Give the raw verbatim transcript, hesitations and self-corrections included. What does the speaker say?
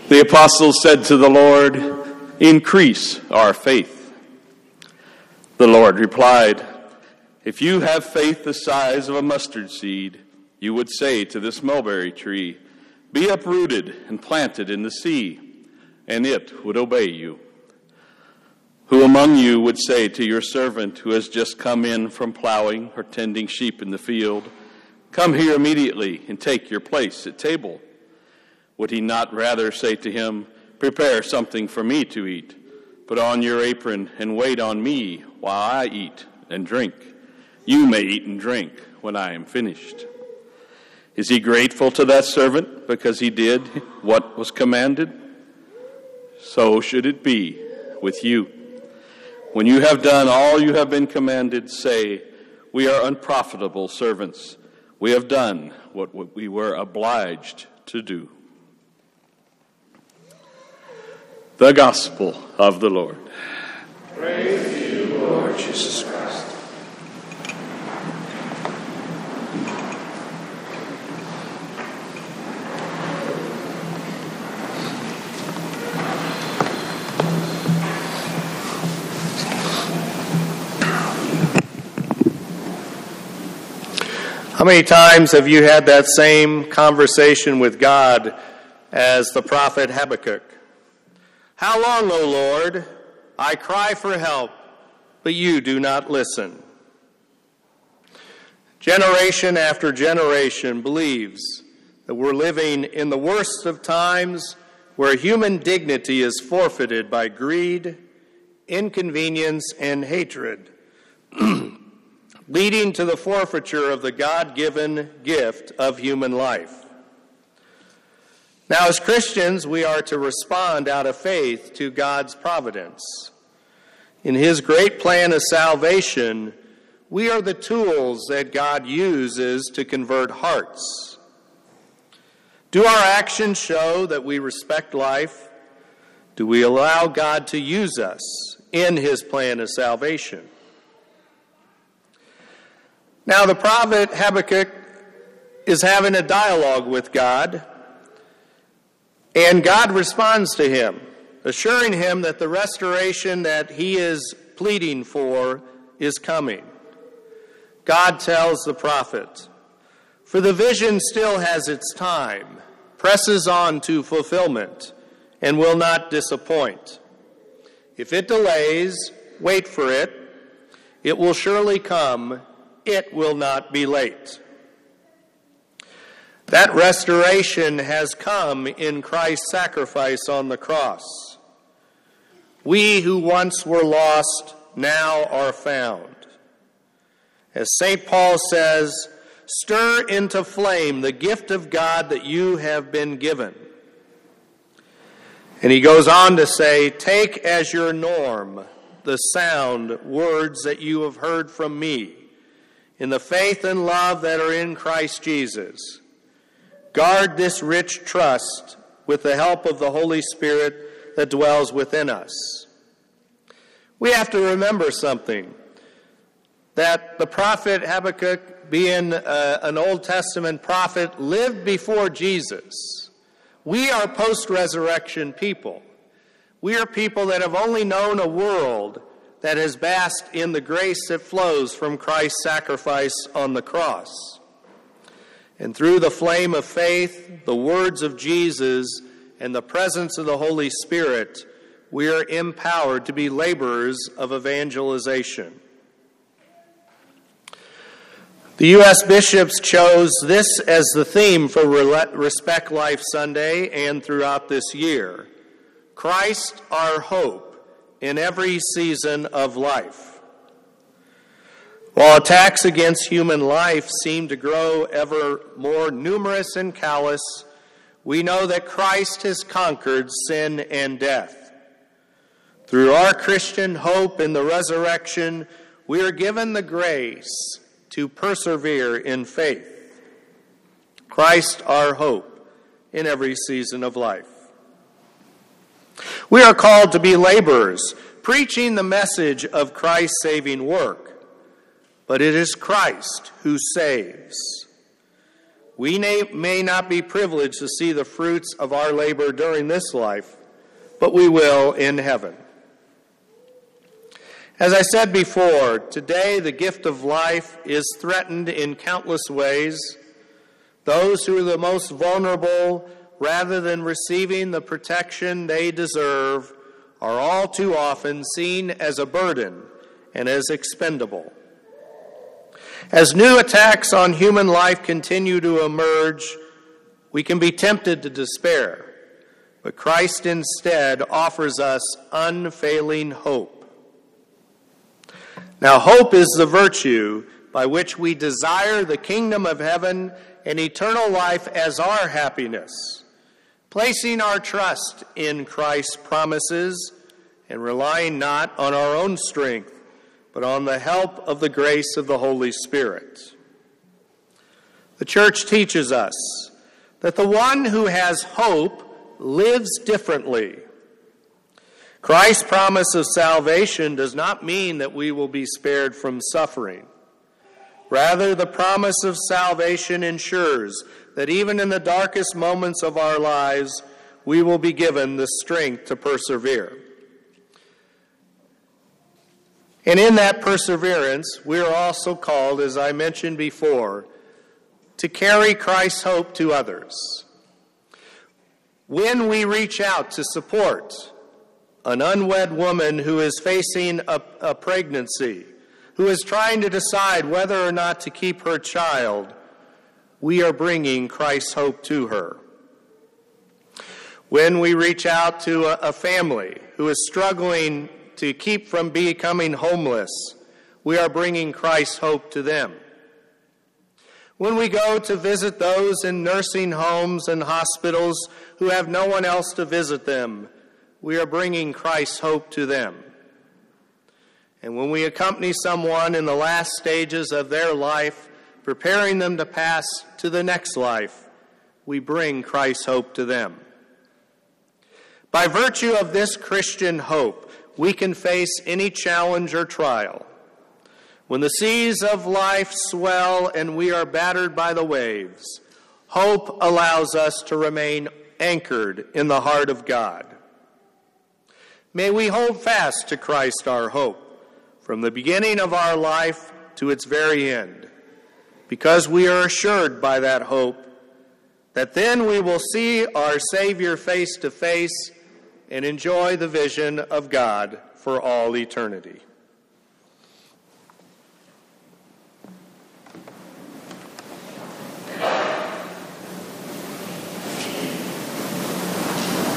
The apostles said to the Lord, "Increase our faith." The Lord replied, "If you have faith the size of a mustard seed, you would say to this mulberry tree, 'Be uprooted and planted in the sea,' and it would obey you. Who among you would say to your servant who has just come in from plowing or tending sheep in the field, 'Come here immediately and take your place at table'? Would he not rather say to him, 'Prepare something for me to eat, put on your apron and wait on me while I eat and drink? You may eat and drink when I am finished'? Is he grateful to that servant because he did what was commanded? So should it be with you. When you have done all you have been commanded, say, 'We are unprofitable servants. We have done what we were obliged to do.'" The Gospel of the Lord. Praise to you, Lord Jesus Christ. How many times have you had that same conversation with God as the prophet Habakkuk? "How long, O Lord? I cry for help, but you do not listen." Generation after generation believes that we're living in the worst of times, where human dignity is forfeited by greed, inconvenience, and hatred, leading to the forfeiture of the God-given gift of human life. Now, as Christians, we are to respond out of faith to God's providence. In his great plan of salvation, we are the tools that God uses to convert hearts. Do our actions show that we respect life? Do we allow God to use us in his plan of salvation? Now, the prophet Habakkuk is having a dialogue with God, and God responds to him, assuring him that the restoration that he is pleading for is coming. God tells the prophet, "For the vision still has its time, presses on to fulfillment, and will not disappoint. If it delays, wait for it. It will surely come. It will not be late." That restoration has come in Christ's sacrifice on the cross. We who once were lost now are found. As Saint Paul says, "Stir into flame the gift of God that you have been given." And he goes on to say, "Take as your norm the sound words that you have heard from me, in the faith and love that are in Christ Jesus. Guard this rich trust with the help of the Holy Spirit that dwells within us." We have to remember something, that the prophet Habakkuk, being uh, an Old Testament prophet, lived before Jesus. We are post-resurrection people. We are people that have only known a world that has basked in the grace that flows from Christ's sacrifice on the cross. And through the flame of faith, the words of Jesus, and the presence of the Holy Spirit, we are empowered to be laborers of evangelization. The U S bishops chose this as the theme for Respect Life Sunday and throughout this year. Christ, our hope in every season of life. While attacks against human life seem to grow ever more numerous and callous, we know that Christ has conquered sin and death. Through our Christian hope in the resurrection, we are given the grace to persevere in faith. Christ, our hope in every season of life. We are called to be laborers, preaching the message of Christ's saving work. But it is Christ who saves. We may not be privileged to see the fruits of our labor during this life, but we will in heaven. As I said before, today the gift of life is threatened in countless ways. Those who are the most vulnerable, rather than receiving the protection they deserve, are all too often seen as a burden and as expendable. As new attacks on human life continue to emerge, we can be tempted to despair, but Christ instead offers us unfailing hope. Now, hope is the virtue by which we desire the kingdom of heaven and eternal life as our happiness, placing our trust in Christ's promises and relying not on our own strength, but on the help of the grace of the Holy Spirit. The church teaches us that the one who has hope lives differently. Christ's promise of salvation does not mean that we will be spared from suffering. Rather, the promise of salvation ensures that even in the darkest moments of our lives, we will be given the strength to persevere. And in that perseverance, we are also called, as I mentioned before, to carry Christ's hope to others. When we reach out to support an unwed woman who is facing a, a pregnancy, who is trying to decide whether or not to keep her child, we are bringing Christ's hope to her. When we reach out to a, a family who is struggling to keep from becoming homeless, we are bringing Christ's hope to them. When we go to visit those in nursing homes and hospitals who have no one else to visit them, we are bringing Christ's hope to them. And when we accompany someone in the last stages of their life, preparing them to pass to the next life, we bring Christ's hope to them. By virtue of this Christian hope, we can face any challenge or trial. When the seas of life swell and we are battered by the waves, hope allows us to remain anchored in the heart of God. May we hold fast to Christ our hope from the beginning of our life to its very end, because we are assured by that hope that then we will see our Savior face to face and enjoy the vision of God for all eternity.